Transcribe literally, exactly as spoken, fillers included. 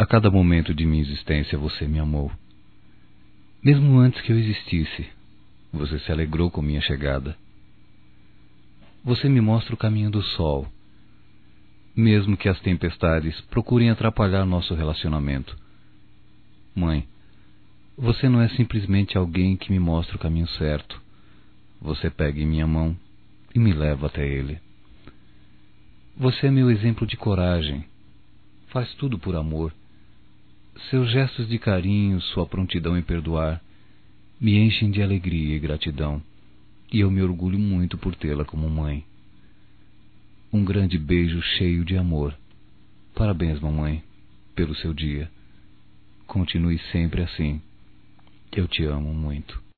A cada momento de minha existência você me amou. Mesmo antes que eu existisse, você se alegrou com minha chegada. Você me mostra o caminho do sol, mesmo que as tempestades procurem atrapalhar nosso relacionamento. Mãe, você não é simplesmente alguém que me mostra o caminho certo. Você pega em minha mão e me leva até ele. Você é meu exemplo de coragem. Faz tudo por amor. Seus gestos de carinho, sua prontidão em perdoar, me enchem de alegria e gratidão, e eu me orgulho muito por tê-la como mãe. Um grande beijo cheio de amor. Parabéns, mamãe, pelo seu dia. Continue sempre assim. Eu te amo muito.